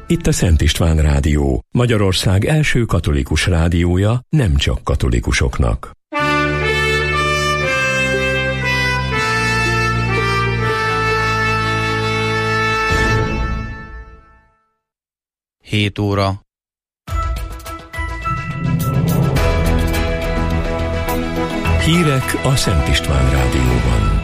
Itt a Szent István Rádió, Magyarország első katolikus rádiója, nem csak katolikusoknak. Hét óra. Hírek a Szent István Rádióban.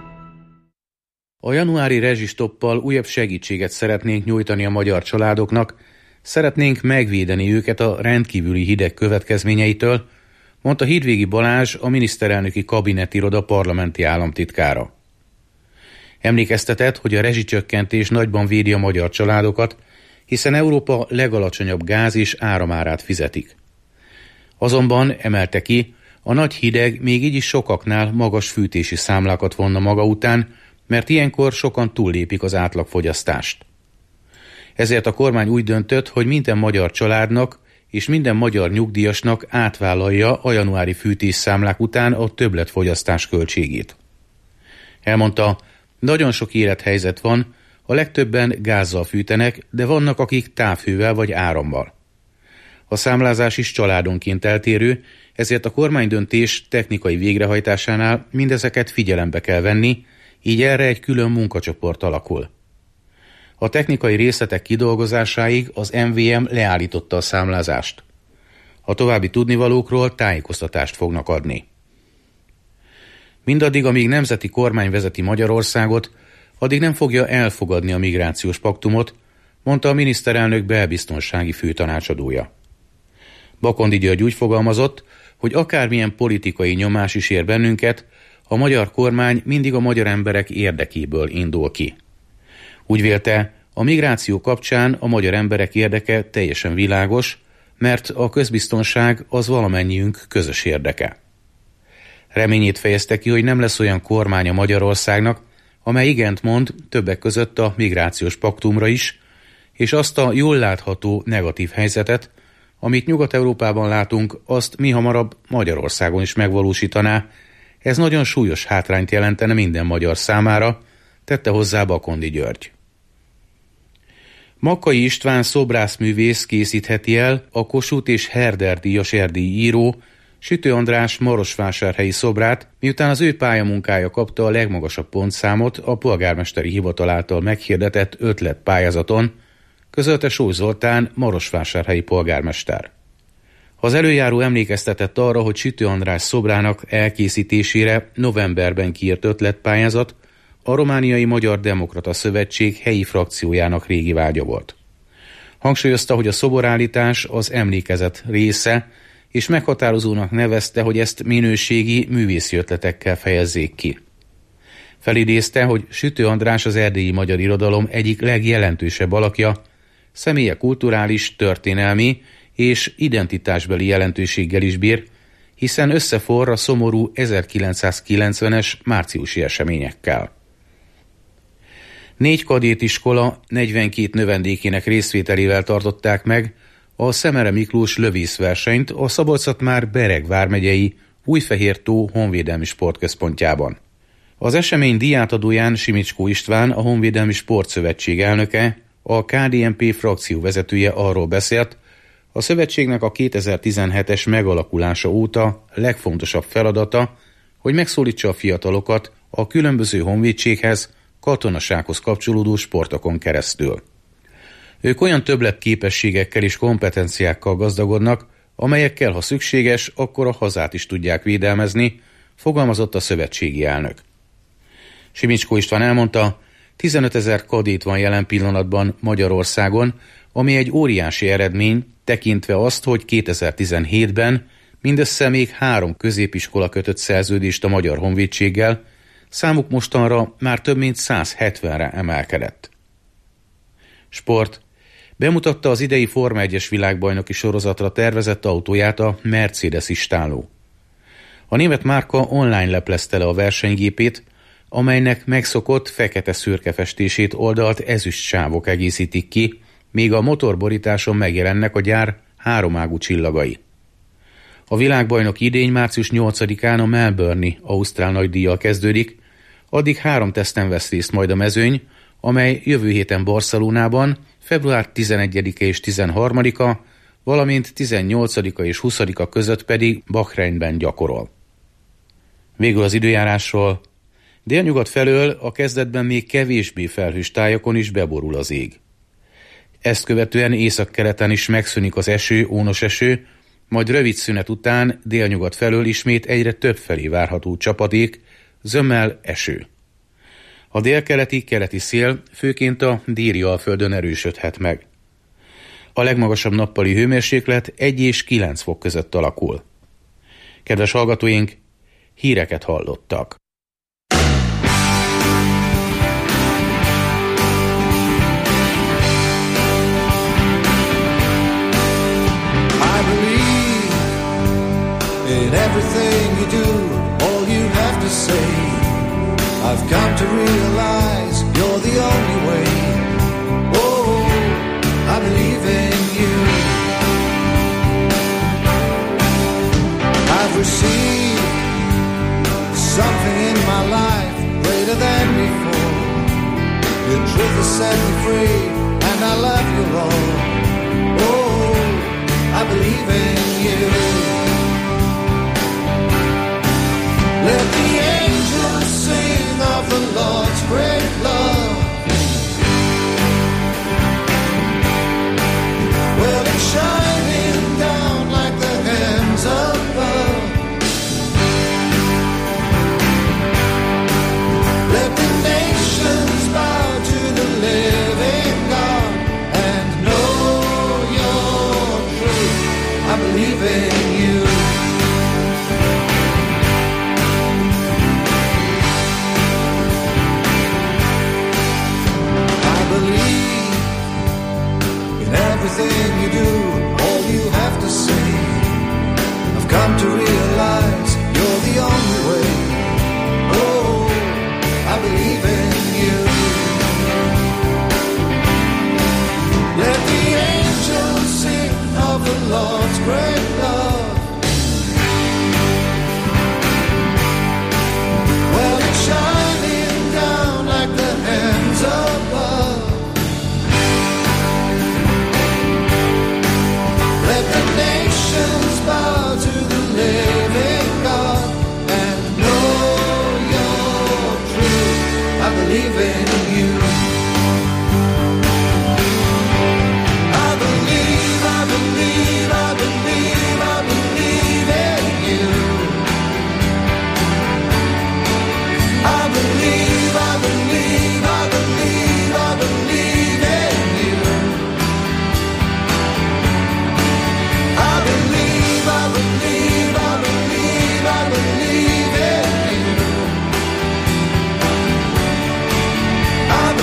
A januári rezsistoppal újabb segítséget szeretnénk nyújtani a magyar családoknak, szeretnénk megvédeni őket a rendkívüli hideg következményeitől, mondta Hídvégi Balázs, a miniszterelnöki kabinetiroda parlamenti államtitkára. Emlékeztetett, hogy a rezsicsökkentés nagyban védi a magyar családokat, hiszen Európa legalacsonyabb gáz és áramárát fizetik. Azonban, emelte ki, a nagy hideg még így is sokaknál magas fűtési számlákat vonna maga után, mert ilyenkor sokan túllépik az átlagfogyasztást. Ezért a kormány úgy döntött, hogy minden magyar családnak és minden magyar nyugdíjasnak átvállalja a januári fűtésszámlák után a többletfogyasztás költségét. Elmondta, nagyon sok élethelyzet van, a legtöbben gázzal fűtenek, de vannak, akik távhővel vagy árammal. A számlázás is családonként eltérő, ezért a kormánydöntés technikai végrehajtásánál mindezeket figyelembe kell venni, így erre egy külön munkacsoport alakul. A technikai részletek kidolgozásáig az MVM leállította a számlázást. A további tudnivalókról tájékoztatást fognak adni. Mindaddig, amíg nemzeti kormány vezeti Magyarországot, addig nem fogja elfogadni a migrációs paktumot, mondta a miniszterelnök belbiztonsági főtanácsadója. Bakondi György úgy fogalmazott, hogy akármilyen politikai nyomás is ér bennünket, a magyar kormány mindig a magyar emberek érdekéből indul ki. Úgy vélte, a migráció kapcsán a magyar emberek érdeke teljesen világos, mert a közbiztonság az valamennyiünk közös érdeke. Reményét fejezte ki, hogy nem lesz olyan kormánya Magyarországnak, amely igent mond többek között a migrációs paktumra is, és azt a jól látható negatív helyzetet, amit Nyugat-Európában látunk, azt mihamarabb Magyarországon is megvalósítaná. Ez nagyon súlyos hátrányt jelentene minden magyar számára, tette hozzá Bakondi György. Makkai István szobrászművész készítheti el a Kossuth és Herder díjas erdélyi író Sütő András marosvásárhelyi szobrát, miután az ő pályamunkája kapta a legmagasabb pontszámot a polgármesteri hivatal által meghirdetett ötletpályázaton, közölte Sós Zoltán marosvásárhelyi polgármester. Az előjáró emlékeztetett arra, hogy Sütő András szobrának elkészítésére novemberben kiírt ötletpályázat a Romániai Magyar Demokrata Szövetség helyi frakciójának régi vágya volt. Hangsúlyozta, hogy a szoborállítás az emlékezet része, és meghatározónak nevezte, hogy ezt minőségi művészi ötletekkel fejezzék ki. Felidézte, hogy Sütő András az erdélyi magyar irodalom egyik legjelentősebb alakja, személye kulturális, történelmi és identitásbeli jelentőséggel is bír, hiszen összeforr a szomorú 1990-es márciusi eseményekkel. 4 kadétiskola 42 növendékének részvételével tartották meg a Szemere Miklós lövészversenyt a Szabolcs-Szatmár-Bereg vármegyei Újfehértó Honvédelmi Sportközpontjában. Az esemény díjátadóján Simicskó István, a Honvédelmi Sportszövetség elnöke, a KDNP frakció vezetője arról beszélt, a szövetségnek a 2017-es megalakulása óta legfontosabb feladata, hogy megszólítsa a fiatalokat a különböző honvédséghez, katonasághoz kapcsolódó sportokon keresztül. Ők olyan többletképességekkel és kompetenciákkal gazdagodnak, amelyekkel, ha szükséges, akkor a hazát is tudják védelmezni, fogalmazott a szövetségi elnök. Simicskó István elmondta, 15 000 kadét van jelen pillanatban Magyarországon, ami egy óriási eredmény, tekintve azt, hogy 2017-ben mindössze még 3 középiskola kötött szerződést a Magyar Honvédséggel, számuk mostanra már több mint 170-re emelkedett. Sport. Bemutatta az idei Forma 1-es világbajnoki sorozatra tervezett autóját a Mercedes istáló. A német márka online leplezte le a versenygépét, amelynek megszokott fekete-szürke festését oldalt ezüst sávok egészítik ki, míg a motorborításon megjelennek a gyár 3 ágú csillagai. A világbajnoki idény március 8-án a Melbourne-i ausztrál nagydíjjal kezdődik, addig 3 teszten vesz részt majd a mezőny, amely jövő héten Barcelonában, február 11-e és 13-a, valamint 18-a és 20-a között pedig Bahreinben gyakorol. Végül az időjárásról. Délnyugat felől a kezdetben még kevésbé felhős tájakon is beborul az ég. Ezt követően északkeleten is megszűnik az eső, ónos eső, majd rövid szünet után délnyugat felől ismét egyre többfelé várható csapadék, zömmel, eső. A délkeleti szél főként a Déli-alföldön erősödhet meg. A legmagasabb nappali hőmérséklet 1 és 9 fok között alakul. Kedves hallgatóink, híreket hallottak. In everything you do, all you have to say, I've come to realize you're the only way. Oh, I believe in you. I've received something in my life greater than before. Your truth has set me free, and I love you all. Oh, I believe in you. Let the angels sing of the Lord's great love. Well, it's shining down like the heavens above. Let the nations bow to the living God and know your truth. I believe in you. Everything you do, all you have to say, I've come to realize you're the only way. Oh, I believe in you. Let the angels sing of the Lord's great love. Well, it's shining down like the heavens above. Let the nations bow to the living God and know your truth. I believe in you. I believe, I believe, I believe, I believe in you. I believe, I believe, I believe, I believe in you. I believe, I believe, I believe, I believe in you. I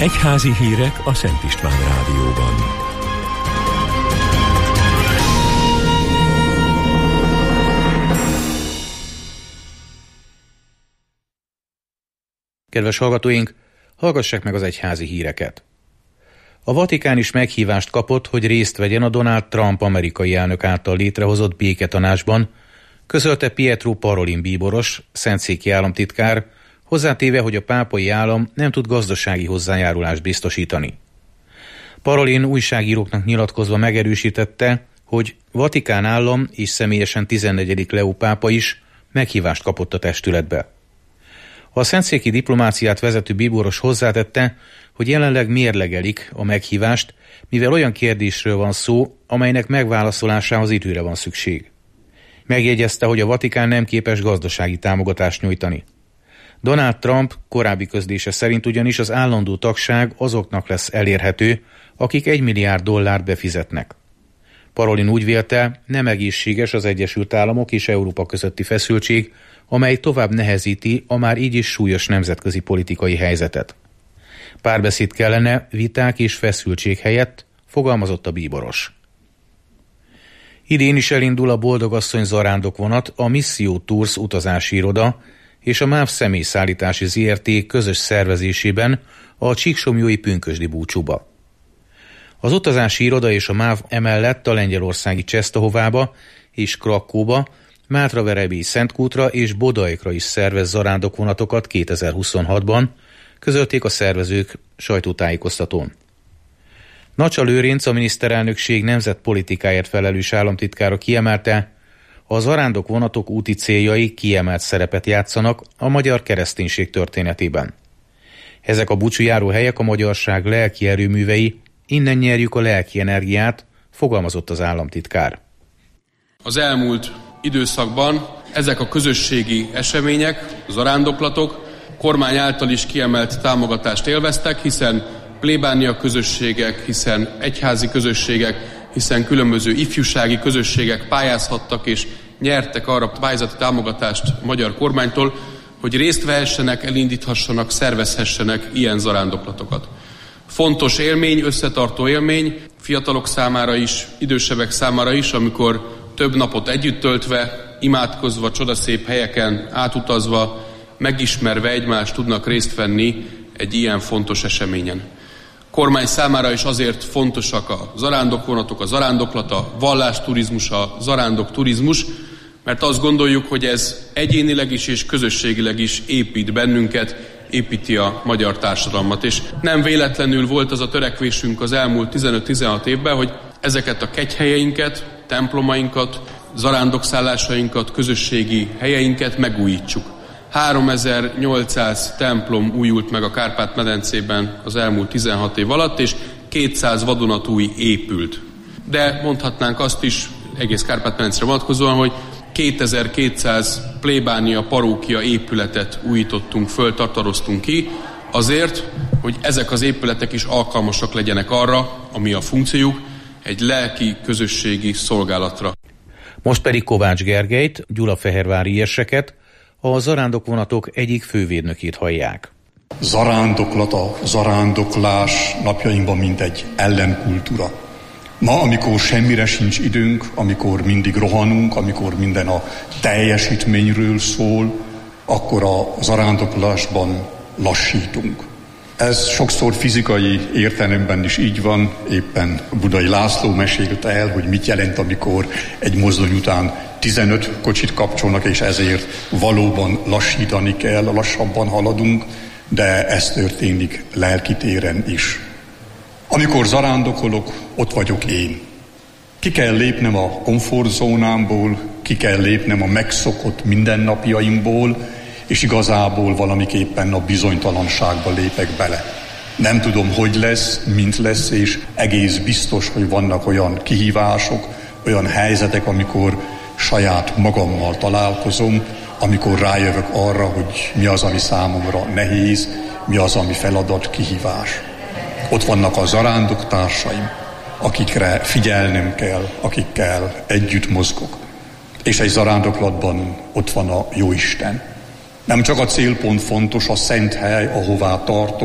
Egyházi hírek a Szent István Rádióban. Kedves hallgatóink, hallgassák meg az egyházi híreket. A Vatikán is meghívást kapott, hogy részt vegyen a Donald Trump amerikai elnök által létrehozott béketanácsban, közölte Pietro Parolin bíboros, szentszéki államtitkár, hozzátéve, hogy a pápai állam nem tud gazdasági hozzájárulást biztosítani. Parolin újságíróknak nyilatkozva megerősítette, hogy Vatikán állam és személyesen 14. Leó pápa is meghívást kapott a testületbe. A szentszéki diplomáciát vezető bíboros hozzátette, hogy jelenleg mérlegelik a meghívást, mivel olyan kérdésről van szó, amelynek megválaszolásához időre van szükség. Megjegyezte, hogy a Vatikán nem képes gazdasági támogatást nyújtani. Donald Trump korábbi közlése szerint ugyanis az állandó tagság azoknak lesz elérhető, akik $1 milliárd befizetnek. Parolin úgy vélte, nem egészséges az Egyesült Államok és Európa közötti feszültség, amely tovább nehezíti a már így is súlyos nemzetközi politikai helyzetet. Párbeszéd kellene viták és feszültség helyett, fogalmazott a bíboros. Idén is elindul a Boldogasszony zarándokvonat, a Misszió Tours utazási iroda és a MÁV személyszállítási ZRT közös szervezésében a Csíksomlyói pünkösdi búcsúba. Az utazási iroda és a MÁV emellett a lengyelországi Czestochovába és Krakóba, Mátraverebélyi Szentkútra és Bodajkra is szervez zarándokvonatokat 2026-ban, közölték a szervezők sajtótájékoztatón. Nacsa Lőrinc, a miniszterelnökség nemzetpolitikáért felelős államtitkára kiemelte, a zarándokvonatok úti céljai kiemelt szerepet játszanak a magyar kereszténység történetében. Ezek a búcsújáró helyek a magyarság lelki erőművei, innen nyerjük a lelki energiát, fogalmazott az államtitkár. Az elmúlt időszakban ezek a közösségi események, zarándoklatok kormány által is kiemelt támogatást élveztek, hiszen plébánia közösségek, hiszen egyházi közösségek, hiszen különböző ifjúsági közösségek pályázhattak és nyertek arra pályázati támogatást a magyar kormánytól, hogy részt vehessenek, elindíthassanak, szervezhessenek ilyen zarándoklatokat. Fontos élmény, összetartó élmény, fiatalok számára is, idősebbek számára is, amikor több napot együtt töltve, imádkozva, csodaszép helyeken átutazva, megismerve egymást tudnak részt venni egy ilyen fontos eseményen. A kormány számára is azért fontosak a zarándokvonatok, a zarándoklata, a vallásturizmus, a zarándokturizmus, mert azt gondoljuk, hogy ez egyénileg is és közösségileg is épít bennünket, építi a magyar társadalmat. És nem véletlenül volt az a törekvésünk az elmúlt 15-16 évben, hogy ezeket a kegyhelyeinket, templomainkat, zarándokszállásainkat, közösségi helyeinket megújítsuk. 3800 templom újult meg a Kárpát-medencében az elmúlt 16 év alatt, és 200 vadonatúj épült. De mondhatnánk azt is, egész Kárpát-medencre vonatkozóan, hogy 2200 plébánia, parókia épületet újítottunk föl, tartaroztunk ki, azért, hogy ezek az épületek is alkalmasak legyenek arra, ami a funkciójuk, egy lelki közösségi szolgálatra. Most pedig Kovács Gergelyt, gyulafehérvári érseket, a zarándokvonatok egyik fővédnökét hallják. Zarándoklata, zarándoklás napjainkban mint egy ellenkultúra. Ma, amikor semmire sincs időnk, amikor mindig rohanunk, amikor minden a teljesítményről szól, akkor a zarándoklásban lassítunk. Ez sokszor fizikai értelemben is így van, éppen Budai László mesélte el, hogy mit jelent, amikor egy mozdony után 15 kocsit kapcsolnak, és ezért valóban lassítani kell, lassabban haladunk, de ez történik lelkitéren is. Amikor zarándokolok, ott vagyok én. Ki kell lépnem a komfortzónámból, ki kell lépnem a megszokott mindennapjaimból, és igazából valamiképpen a bizonytalanságba lépek bele. Nem tudom, hogy lesz, mint lesz, és egész biztos, hogy vannak olyan kihívások, olyan helyzetek, amikor saját magammal találkozom, amikor rájövök arra, hogy mi az, ami számomra nehéz, mi az, ami feladat, kihívás. Ott vannak a zarándoktársaim, akikre figyelnem kell, akikkel együtt mozgok. És egy zarándoklatban ott van a Jóisten. Nem csak a célpont fontos, a szent hely, ahová tartok,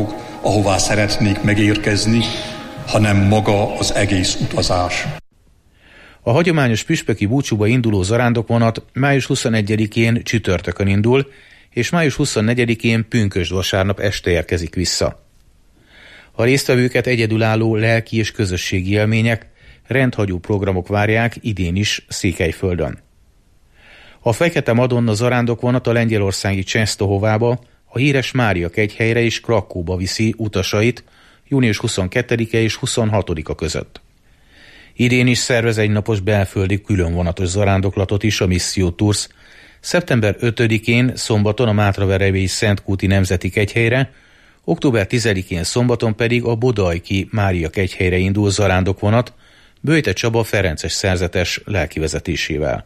ahová szeretnék megérkezni, hanem maga az egész utazás. A hagyományos püspöki búcsúba induló zarándokvonat május 21-én csütörtökön indul, és május 24-én pünkösd vasárnap este érkezik vissza. A résztvevőket egyedülálló lelki és közösségi élmények, rendhagyó programok várják idén is Székelyföldön. A Fekete Madonna zarándokvonat a lengyelországi Częstochovába, a híres Mária kegyhelyre és Krakóba viszi utasait június 22-e és 26-a között. Idén is szervez egy napos belföldi különvonatos zarándoklatot is a Missio Tours, szeptember 5-én szombaton a Mátraverebélyi Szentkúti Nemzeti Kegyhelyre, október 10-én szombaton pedig a Bodajki Mária kegyhelyre indul zarándokvonat Böjte Csaba ferences szerzetes lelkivezetésével.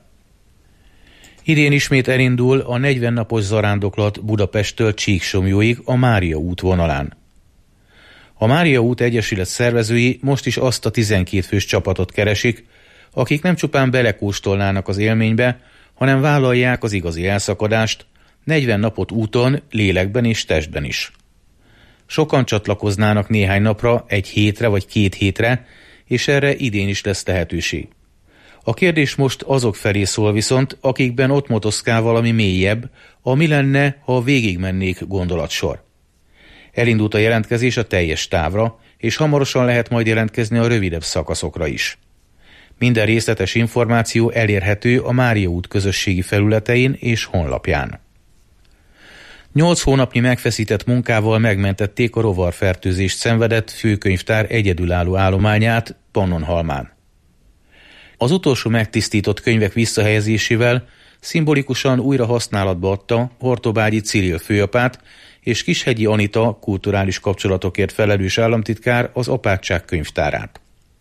Idén ismét elindul a 40 napos zarándoklat Budapesttől Csíksomlyóig a Mária út vonalán. A Mária út Egyesület szervezői most is azt a 12 fős csapatot keresik, akik nem csupán belekóstolnának az élménybe, hanem vállalják az igazi elszakadást, 40 napot úton, lélekben és testben is. Sokan csatlakoznának néhány napra, egy hétre vagy 2 hétre, és erre idén is lesz lehetőség. A kérdés most azok felé szól viszont, akikben ott motoszkál valami mélyebb, mi lenne, ha végigmennék gondolatsor. Elindult a jelentkezés a teljes távra, és hamarosan lehet majd jelentkezni a rövidebb szakaszokra is. Minden részletes információ elérhető a Mária út közösségi felületein és honlapján. 8 hónapnyi megfeszített munkával megmentették a rovarfertőzést szenvedett főkönyvtár egyedülálló állományát Pannonhalmán. Az utolsó megtisztított könyvek visszahelyezésével szimbolikusan újra használatba adta Hortobágyi Ciril főapát és Kishegyi Anita kulturális kapcsolatokért felelős államtitkár az apátság könyvtárát.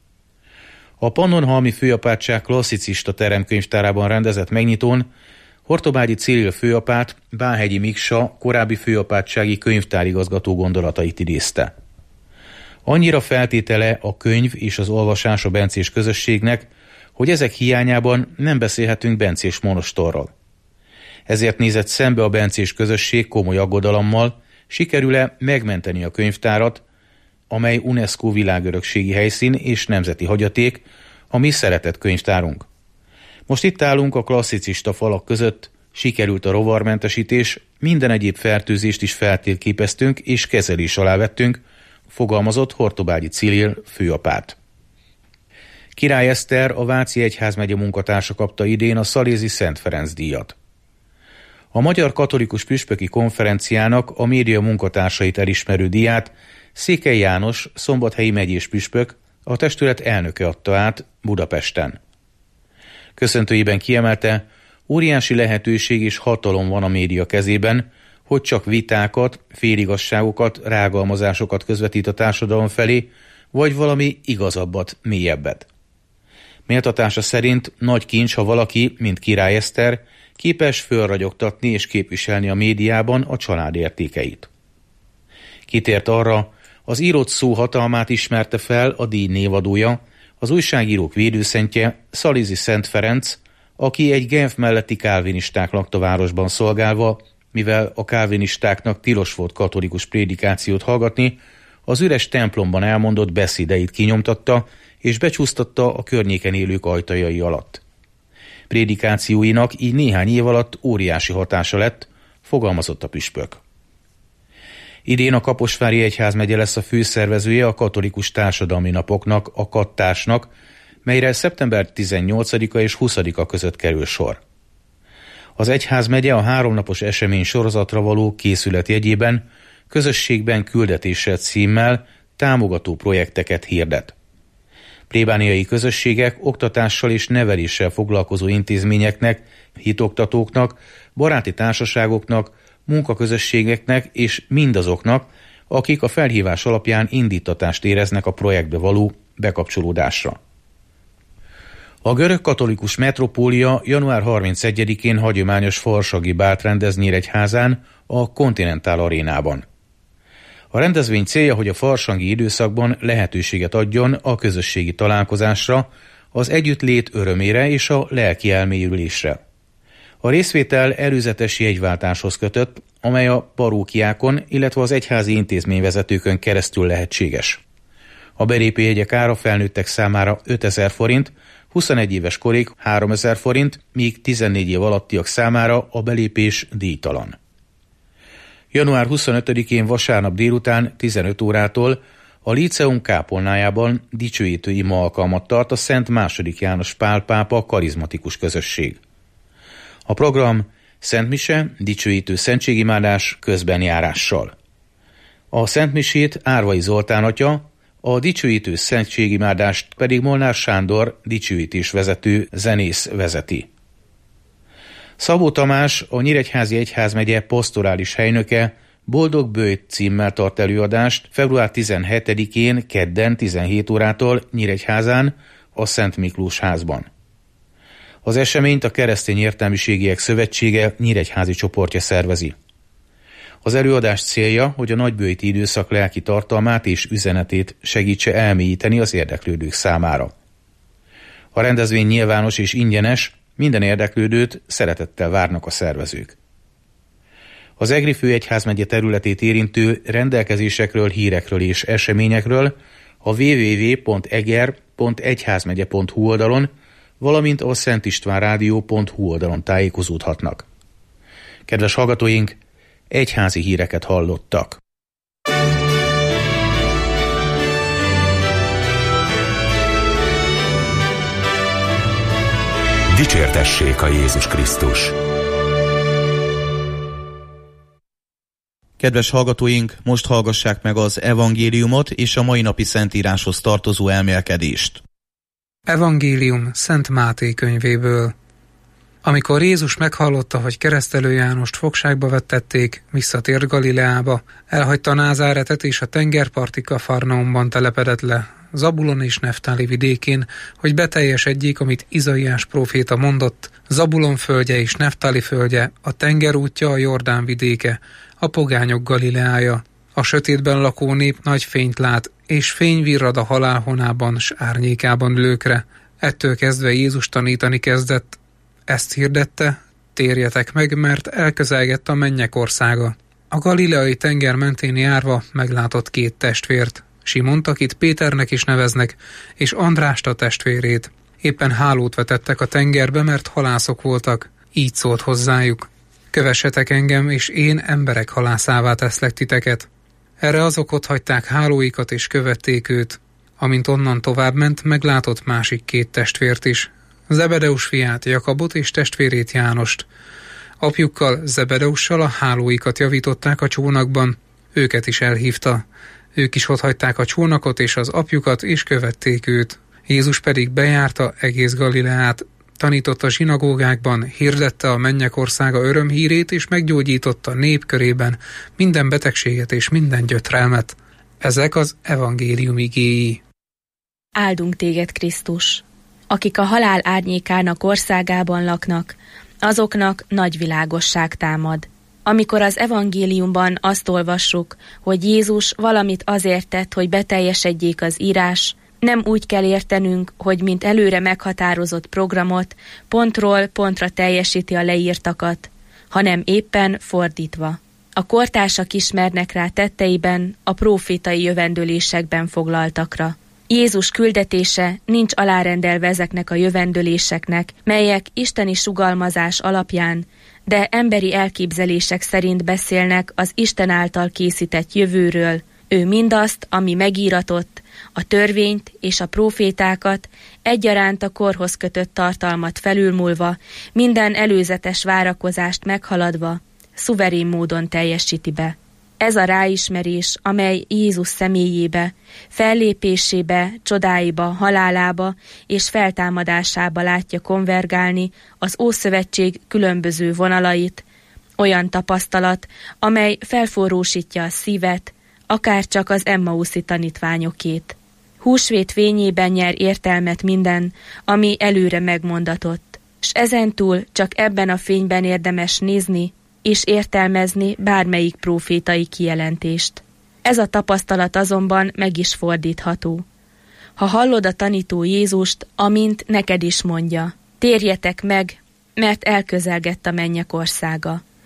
A Pannonhalmi főapátság klasszicista teremkönyvtárában rendezett megnyitón Hortobágyi Ciril főapát Báhegyi Miksa korábbi főapátsági könyvtárigazgató gondolatait idézte. Annyira feltétele a könyv és az olvasás a bencés közösségnek, hogy ezek hiányában nem beszélhetünk bencés monostorról. Ezért nézett szembe a bencés közösség komoly aggodalommal, sikerül-e megmenteni a könyvtárat, amely UNESCO világörökségi helyszín és nemzeti hagyaték, a mi szeretett könyvtárunk. Most itt állunk a klasszicista falak között, sikerült a rovarmentesítés, minden egyéb fertőzést is feltérképeztünk és kezelés alá vettünk, fogalmazott Hortobágyi Ciril főapát. Király Eszter, a Váci Egyházmegye munkatársa kapta idén a Szalézi Szent Ferenc díjat. A Magyar Katolikus Püspöki Konferenciának a média munkatársait elismerő díját Székely János, szombathelyi megyés püspök, a testület elnöke adta át Budapesten. Köszöntőjében kiemelte, óriási lehetőség és hatalom van a média kezében, hogy csak vitákat, féligasságokat, rágalmazásokat közvetít a társadalom felé, vagy valami igazabbat, mélyebbet. Méltatása szerint nagy kincs, ha valaki, mint Király Eszter, képes fölragyogtatni és képviselni a médiában a család értékeit. Kitért arra, az írott szó hatalmát ismerte fel a díj névadója, az újságírók védőszentje, Szalézi Szent Ferenc, aki egy Genf melletti kálvinisták lakta városban szolgálva, mivel a kálvinistáknak tilos volt katolikus prédikációt hallgatni, az üres templomban elmondott beszédeit kinyomtatta és becsúsztatta a környéken élők ajtajai alatt. Prédikációinak így néhány év alatt óriási hatása lett, fogalmazott a püspök. Idén a Kaposvári Egyházmegye lesz a főszervezője a Katolikus Társadalmi Napoknak, a Kattársnak, melyre szeptember 18-a és 20-a között kerül sor. Az egyházmegye a 3 napos esemény sorozatra való készület jegyében közösségben küldetéssel címmel támogató projekteket hirdet. Plébániai közösségek, oktatással és neveléssel foglalkozó intézményeknek, hitoktatóknak, baráti társaságoknak, munkaközösségeknek és mindazoknak, akik a felhívás alapján indítatást éreznek a projektbe való bekapcsolódásra. A görög katolikus metropólia január 31-én hagyományos farsagi bált rendez Nyíregyházán, a Continental Arénában. A rendezvény célja, hogy a farsangi időszakban lehetőséget adjon a közösségi találkozásra, az együttlét örömére és a lelki elmélyülésre. A részvétel előzetes jegyváltáshoz kötött, amely a parókiákon, illetve az egyházi intézményvezetőkön keresztül lehetséges. A belépőjegyek ára felnőttek számára 5000 forint, 21 éves korig 3000 forint, míg 14 év alattiak számára a belépés díjtalan. Január 25-én vasárnap délután 15 órától a Líceum kápolnájában dicsőítő ima alkalmat tart a Szent II. János Pál pápa karizmatikus közösség. A program szentmise, dicsőítő szentségimádás közbenjárással. A szentmisét Árvai Zoltán atya, a dicsőítő szentségimádást pedig Molnár Sándor dicsőítésvezető zenész vezeti. Szabó Tamás, a Nyíregyházi Egyházmegye pastorális helynöke Boldog Böjt címmel tart előadást február 17-én kedden 17 órától Nyíregyházán, a Szent Miklós házban. Az eseményt a Keresztény Értelmiségiek Szövetsége nyíregyházi csoportja szervezi. Az előadás célja, hogy a nagyböjti időszak lelki tartalmát és üzenetét segítse elmélyíteni az érdeklődők számára. A rendezvény nyilvános és ingyenes, minden érdeklődőt szeretettel várnak a szervezők. Az Egri főegyházmegye területét érintő rendelkezésekről, hírekről és eseményekről a www.eger.egyházmegye.hu oldalon, valamint a szentistvánrádió.hu oldalon tájékozódhatnak. Kedves hallgatóink, egyházi híreket hallottak. Dicsértessék a Jézus Krisztus! Kedves hallgatóink, most hallgassák meg az evangéliumot és a mai napi szentíráshoz tartozó elmélkedést. Evangélium Szent Máté könyvéből. Amikor Jézus meghallotta, hogy Keresztelő Jánost fogságba vettették, visszatért Galileába, elhagyta Názáretet és a tengerparti Kafarnaumban telepedett le, Zabulon és Neftáli vidékén, hogy beteljesedjék, amit Izaiás próféta mondott: Zabulon földje és Neftáli földje, a tengerútja, a Jordán vidéke, a pogányok Galileája. A sötétben lakó nép nagy fényt lát, és fény virrad a halál honában s árnyékában ülőkre. Ettől kezdve Jézus tanítani kezdett. Ezt hirdette: térjetek meg, mert elközelgett a mennyek országa. A galileai tenger mentén járva meglátott két testvért, Simont, akit Péternek is neveznek, és Andrást, a testvérét. Éppen hálót vetettek a tengerbe, mert halászok voltak. Így szólt hozzájuk: kövessetek engem, és én emberek halászává teszlek titeket. Erre azok otthagyták hálóikat, és követték őt. Amint onnan tovább ment, meglátott másik két testvért is, Zebedeus fiát, Jakabot és testvérét Jánost. Apjukkal, Zebedeussal a hálóikat javították a csónakban, őket is elhívta. Ők is otthagyták a csónakot és az apjukat, és követték őt. Jézus pedig bejárta egész Galileát, tanított a zsinagógákban, hirdette a mennyek országa örömhírét, és meggyógyította nép körében minden betegséget és minden gyötrelmet. Ezek az evangélium igéi. Áldunk téged, Krisztus! Akik a halál árnyékának országában laknak, azoknak nagy világosság támad. Amikor az evangéliumban azt olvassuk, hogy Jézus valamit azért tett, hogy beteljesedjék az írás, nem úgy kell értenünk, hogy mint előre meghatározott programot pontról pontra teljesíti a leírtakat, hanem éppen fordítva. A kortársak ismernek rá tetteiben, a prófétai jövendölésekben foglaltakra. Jézus küldetése nincs alárendelve ezeknek a jövendöléseknek, melyek isteni sugalmazás alapján, de emberi elképzelések szerint beszélnek az Isten által készített jövőről. Ő mindazt, ami megíratott, a törvényt és a prófétákat egyaránt a korhoz kötött tartalmat felülmúlva, minden előzetes várakozást meghaladva, szuverén módon teljesíti be. Ez a ráismerés, amely Jézus személyébe, fellépésébe, csodáiba, halálába és feltámadásába látja konvergálni az Ószövetség különböző vonalait, olyan tapasztalat, amely felforrósítja a szívet, akár csak az Emmauszi tanítványokét. Húsvét fényében nyer értelmet minden, ami előre megmondatott, s ezentúl csak ebben a fényben érdemes nézni és értelmezni bármelyik prófétai kijelentést. Ez a tapasztalat azonban meg is fordítható. Ha hallod a tanító Jézust, amint neked is mondja: térjetek meg, mert elközelgett a mennyek országa.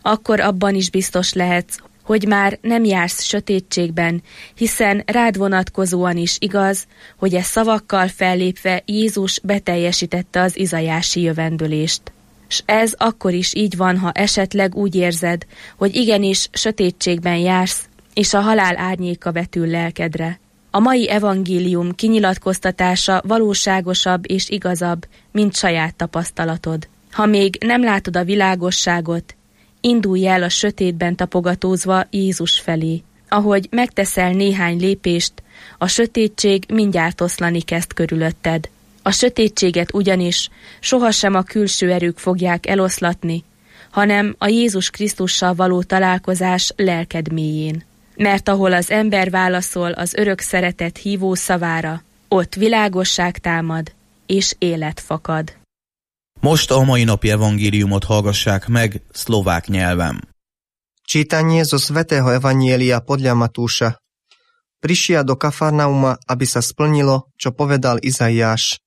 akkor abban is biztos lehetsz, hogy már nem jársz sötétségben, hiszen rád vonatkozóan is igaz, hogy szavakkal fellépve Jézus beteljesítette az izajási jövendőlést. S ez akkor is így van, ha esetleg úgy érzed, hogy igenis sötétségben jársz, és a halál árnyéka vetül lelkedre. A mai evangélium kinyilatkoztatása valóságosabb és igazabb, mint saját tapasztalatod. Ha még nem látod a világosságot, indulj el a sötétben tapogatózva Jézus felé. Ahogy megteszel néhány lépést, a sötétség mindjárt oszlani kezd körülötted. A sötétséget ugyanis sohasem a külső erők fogják eloszlatni, hanem a Jézus Krisztussal való találkozás lelked mélyén. Mert ahol az ember válaszol az örök szeretet hívó szavára, ott világosság támad, és élet fakad. Most a mai napi evangéliumot hallgassák meg szlovák nyelven. Čítanie zo svätého evanjelia podľa Matúša. Prišiel do Kafarnauma, aby sa splnilo, čo povedal Izaiáš.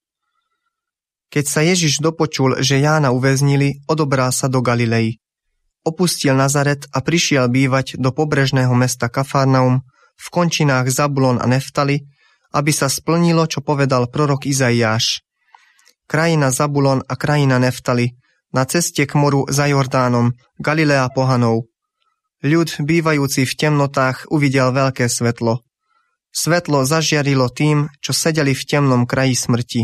Keď sa Ježiš dopočul, že Jána uväznili, odobral sa do Galilei. Opustil Nazaret a prišiel bývať do pobrežného mesta Kafarnaum v končinách Zabulon a Neftali, aby sa splnilo, čo povedal prorok Izaiáš. Krajina Zabulon a krajina Neftali, na ceste k moru za Jordánom, Galilea pohanov. Ľud, bývajúci v temnotách, uvidel veľké svetlo. Svetlo zažiarilo tým, čo sedeli v temnom kraji smrti.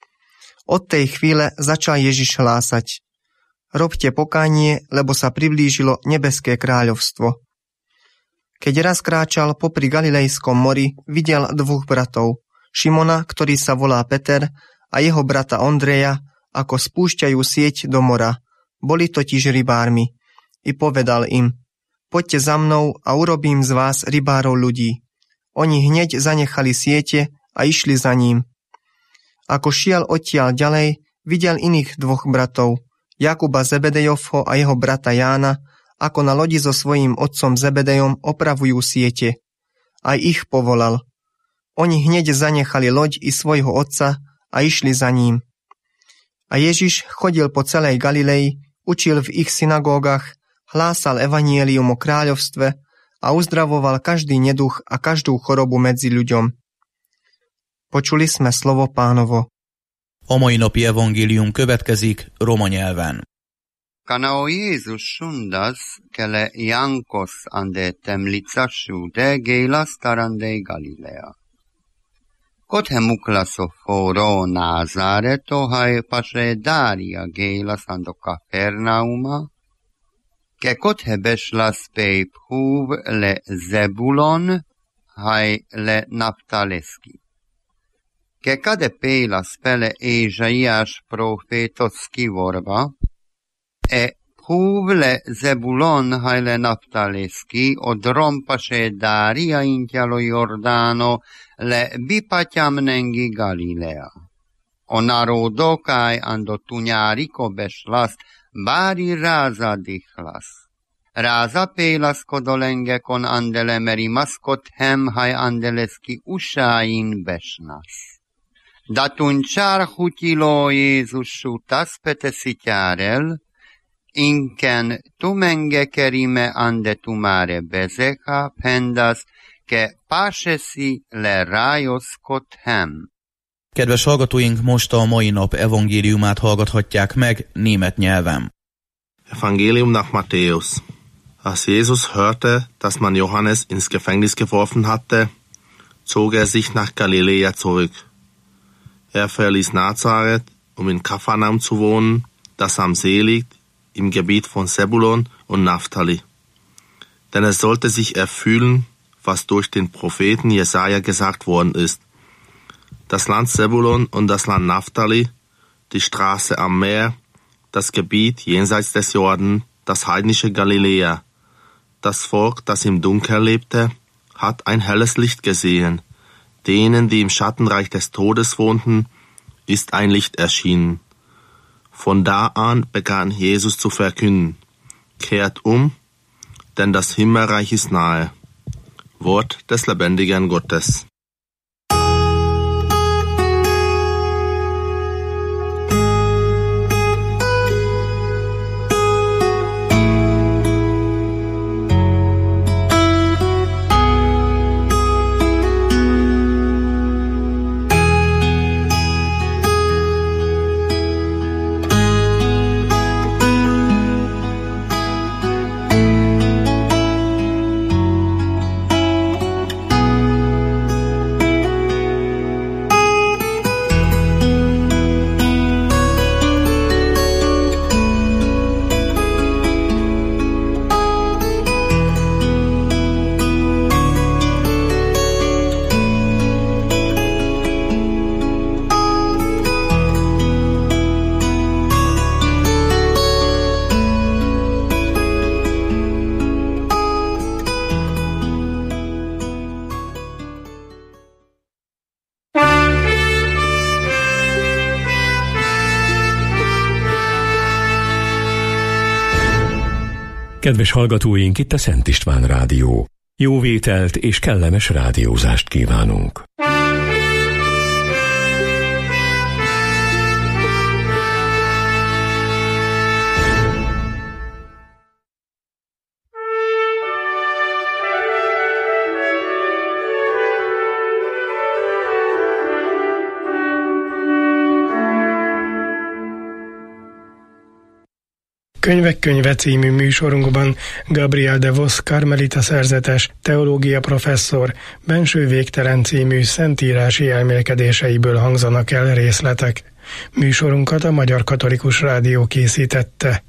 Od tej chvíle začal Ježiš hlásať. Robte pokánie, lebo sa priblížilo nebeské kráľovstvo. Keď raz kráčal popri Galilejskom mori, videl dvoch bratov. Šimona, ktorý sa volá Peter, a jeho brata Ondreja, ako spúšťajú sieť do mora. Boli totiž rybármi. I povedal im, poďte za mnou a urobím z vás rybárov ľudí. Oni hneď zanechali siete a išli za ním. Ako šiel odtiaľ ďalej, videl iných dvoch bratov, Jakuba Zebedejovho a jeho brata Jána, ako na lodi so svojím otcom Zebedejom opravujú siete. Aj ich povolal. Oni hneď zanechali loď i svojho otca a išli za ním. A Ježiš chodil po celej Galilei, učil v ich synagógach, hlásal evanjelium o kráľovstve a uzdravoval každý neduch a každú chorobu medzi ľuďom. Počuli sme slovo Pánovo. A mai napi evangélium következik roma nyelven. Kanao Jézus sundas kele Jankos ande temlica sude geilas tarandei Galilea. Kothe muklaso foro Nazareto hai pasre Daria geilas ando Kapernauma, ke kothe beslas peip huv le Zebulon hai le Naftaleski. Ke kade peilas pele Ézsaiás profétocki vorba, huv le Zebulon hai le Naftaleski od rompase Daria intjalo Jordano le bipatyamnengi Galilea. O narodo kai ando tunyariko beslas bári ráza dihlas. Ráza pélas kodolenge kon andele meri maskot hem hai andeleski usáin besnas. Datuncsár hutilo Jézusu taspete szityárel, inken tumenge kerime ande tumare bezeka pendas, ke pásesi le rájoszkot hem. Kedves hallgatóink, most a mai nap evangéliumát hallgathatják meg német nyelven. Evangelium nach Matthäus. Als Jesus hörte, dass man Johannes ins Gefängnis geworfen hatte, zog er sich nach Galiläa zurück. Er verließ Nazareth, um in Kapharnaum zu wohnen, das am See liegt, im Gebiet von Zebulon und Naphtali. Denn er sollte sich erfüllen, was durch den Propheten Jesaja gesagt worden ist. Das Land Zebulon und das Land Naphtali, die Straße am Meer, das Gebiet jenseits des Jordan, das heidnische Galiläa. Das Volk, das im Dunkel lebte, hat ein helles Licht gesehen. Denen, die im Schattenreich des Todes wohnten, ist ein Licht erschienen. Von da an begann Jesus zu verkünden: Kehrt um, denn das Himmelreich ist nahe. Wort des lebendigen Gottes. Kedves hallgatóink, itt a Szent István Rádió. Jó vételt és kellemes rádiózást kívánunk. Könyvek könyve című műsorunkban Gabriel de Vos karmelita szerzetes, teológia professzor Benső végtelen című szentírási elmélkedéseiből hangzanak el részletek. Műsorunkat a Magyar Katolikus Rádió készítette.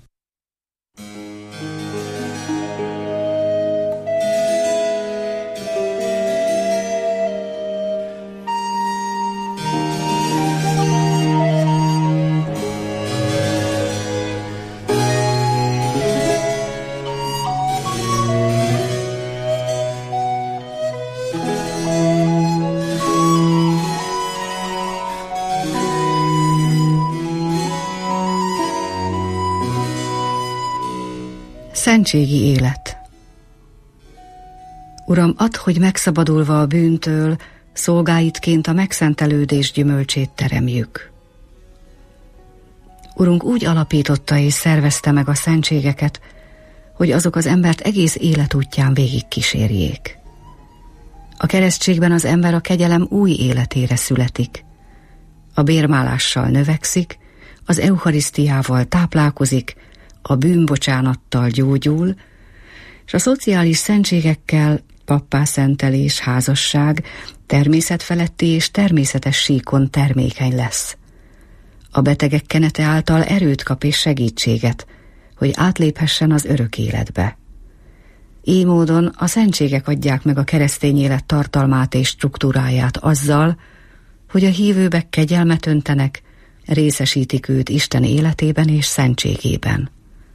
Szentségi élet. Uram, add, hogy megszabadulva a bűntől, szolgáidként a megszentelődés gyümölcsét teremjük. Urunk úgy alapította és szervezte meg a szentségeket, hogy azok az embert egész életútján végig kísérjék. A keresztségben az ember a kegyelem új életére születik. A bérmálással növekszik, az eucharisztiával táplálkozik, a bűnbocsánattal gyógyul, és a szociális szentségekkel pappászentelés, házasság, természetfeletti és természetes síkon termékeny lesz. A betegek kenete által erőt kap és segítséget, hogy átléphessen az örök életbe. Így módon a szentségek adják meg a keresztény élet tartalmát és struktúráját azzal, hogy a hívőbe kegyelmet öntenek, részesítik őt Isten életében és szentségében.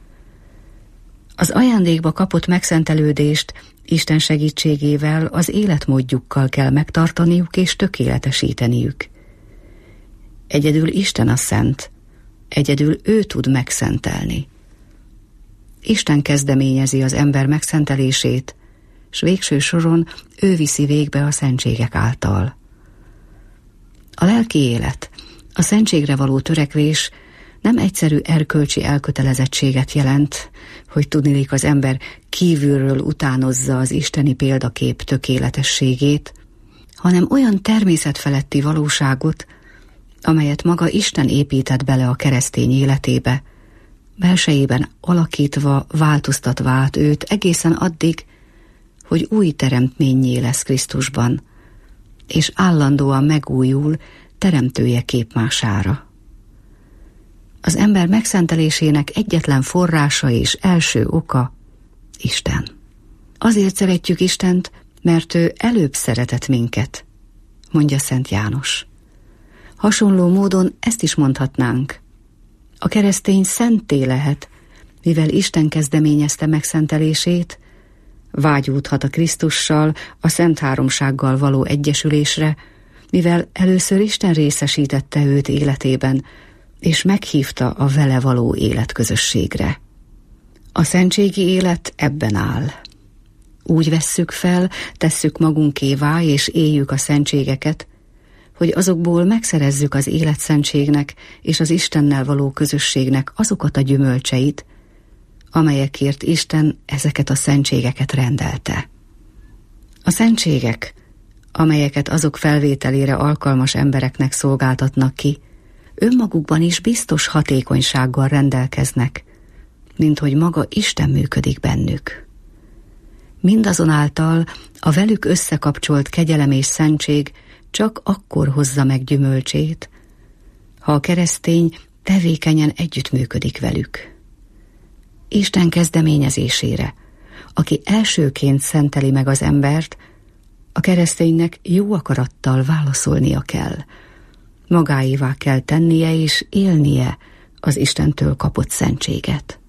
Az ajándékba kapott megszentelődést Isten segítségével az életmódjukkal kell megtartaniuk és tökéletesíteniük. Egyedül Isten a szent, egyedül ő tud megszentelni. Isten kezdeményezi az ember megszentelését, s végső soron ő viszi végbe a szentségek által. A lelki élet, a szentségre való törekvés nem egyszerű erkölcsi elkötelezettséget jelent, hogy tudniillik az ember kívülről utánozza az isteni példakép tökéletességét, hanem olyan természetfeletti valóságot, amelyet maga Isten épített bele a keresztény életébe, belsejében alakítva, változtatva át őt egészen addig, hogy új teremtménnyé lesz Krisztusban, és állandóan megújul teremtője képmására. Az ember megszentelésének egyetlen forrása és első oka Isten. Azért szeretjük Istent, mert ő előbb szeretett minket, mondja Szent János. Hasonló módon ezt is mondhatnánk. A keresztény szentté lehet, mivel Isten kezdeményezte megszentelését, vágyódhat a Krisztussal, a Szent Háromsággal való egyesülésre, mivel először Isten részesítette őt életében, és meghívta a vele való életközösségre. A szentségi élet ebben áll. Úgy vesszük fel, tesszük magunkévá és éljük a szentségeket, hogy azokból megszerezzük az életszentségnek és az Istennel való közösségnek azokat a gyümölcseit, amelyekért Isten ezeket a szentségeket rendelte. A szentségek, amelyeket azok felvételére alkalmas embereknek szolgáltatnak ki, önmagukban is biztos hatékonysággal rendelkeznek, mint hogy maga Isten működik bennük. Mindazonáltal a velük összekapcsolt kegyelem és szentség csak akkor hozza meg gyümölcsét, ha a keresztény tevékenyen együttműködik velük. Isten kezdeményezésére, aki elsőként szenteli meg az embert, a kereszténynek jó akarattal válaszolnia kell, magáévá kell tennie és élnie az Istentől kapott szentséget.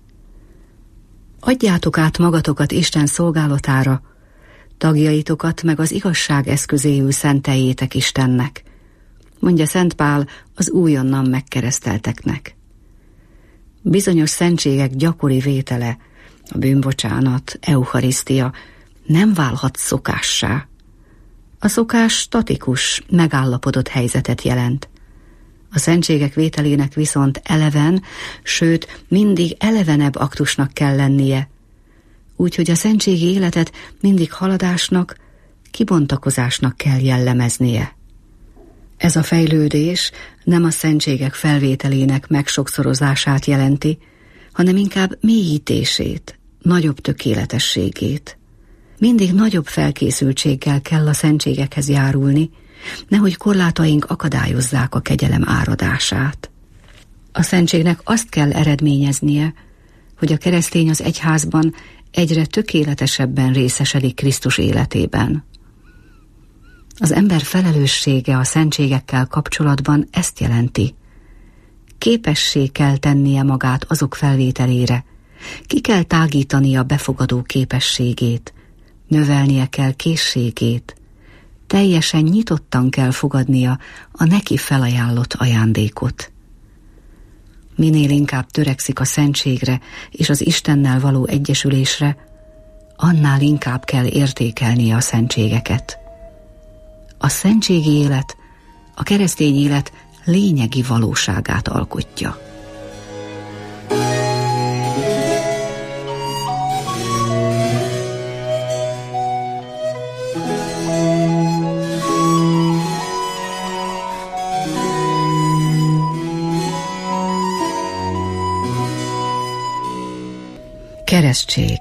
Adjátok át magatokat Isten szolgálatára, tagjaitokat meg az igazság eszközéül szenteljétek Istennek, mondja Szent Pál az újonnan megkeresztelteknek. Bizonyos szentségek gyakori vétele a bűnbocsánat, eucharisztia nem válhat szokássá. A szokás statikus, megállapodott helyzetet jelent. A szentségek vételének viszont eleven, sőt mindig elevenebb aktusnak kell lennie, úgyhogy a szentségi életet mindig haladásnak, kibontakozásnak kell jellemeznie. Ez a fejlődés nem a szentségek felvételének megsokszorozását jelenti, hanem inkább mélyítését, nagyobb tökéletességét. Mindig nagyobb felkészültséggel kell a szentségekhez járulni, nehogy korlátaink akadályozzák a kegyelem áradását. A szentségnek azt kell eredményeznie, hogy a keresztény az egyházban egyre tökéletesebben részesedik Krisztus életében. Az ember felelőssége a szentségekkel kapcsolatban ezt jelenti. Képessé kell tennie magát azok felvételére, ki kell tágítania befogadó képességét, növelnie kell készségét, teljesen nyitottan kell fogadnia a neki felajánlott ajándékot. Minél inkább törekszik a szentségre és az Istennel való egyesülésre, annál inkább kell értékelnie a szentségeket. A szentségi élet, a keresztény élet lényegi valóságát alkotja. Keresztség.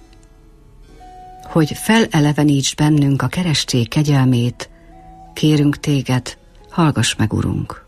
Hogy felelevenítsd bennünk a keresztség kegyelmét, kérünk téged, hallgass meg, Urunk.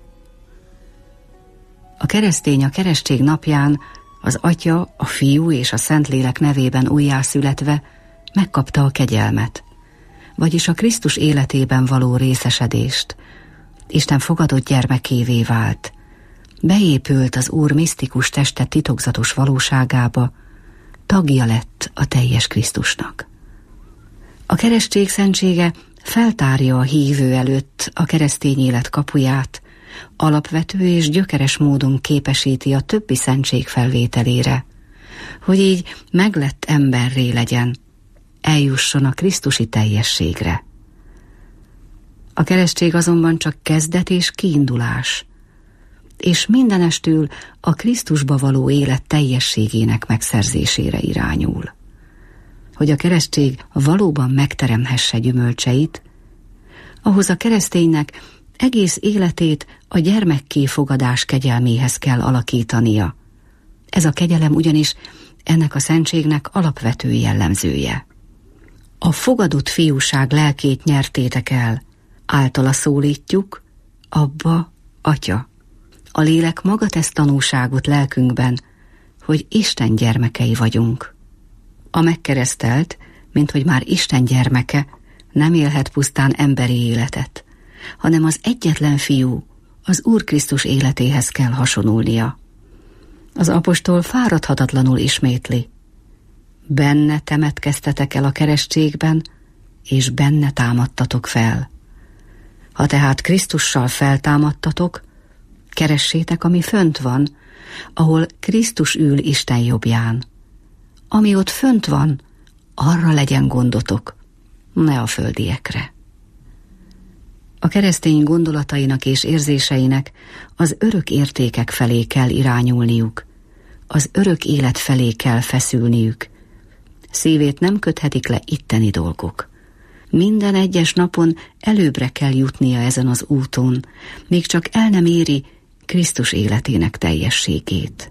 A keresztény a keresztség napján az Atya, a Fiú és a Szentlélek nevében újjászületve megkapta a kegyelmet, vagyis a Krisztus életében való részesedést. Isten fogadott gyermekévé vált, beépült az Úr misztikus teste titokzatos valóságába, tagja lett a teljes Krisztusnak. A keresztség szentsége feltárja a hívő előtt a keresztény élet kapuját, alapvető és gyökeres módon képesíti a többi szentség felvételére, hogy így meglett emberré legyen, eljusson a krisztusi teljességre. A keresztség azonban csak kezdet és kiindulás, és mindenestül a Krisztusba való élet teljességének megszerzésére irányul. Hogy a keresztség valóban megteremhesse gyümölcseit, ahhoz a kereszténynek egész életét a gyermekké fogadás kegyelméhez kell alakítania. Ez a kegyelem ugyanis ennek a szentségnek alapvető jellemzője. A fogadott fiúság lelkét nyertétek el, általa szólítjuk, Abba, Atya. A lélek maga tesz tanúságot lelkünkben, hogy Isten gyermekei vagyunk. A megkeresztelt, minthogy már Isten gyermeke, nem élhet pusztán emberi életet, hanem az egyetlen fiú, az Úr Krisztus életéhez kell hasonulnia. Az apostol fáradhatatlanul ismétli: benne temetkeztetek el a keresztségben, és benne támadtatok fel. Ha tehát Krisztussal feltámadtatok, keressétek, ami fönt van, ahol Krisztus ül Isten jobbján. Ami ott fönt van, arra legyen gondotok, ne a földiekre. A keresztény gondolatainak és érzéseinek az örök értékek felé kell irányulniuk, az örök élet felé kell feszülniük. Szívét nem köthetik le itteni dolgok. Minden egyes napon előbbre kell jutnia ezen az úton, még csak el nem éri Krisztus életének teljességét.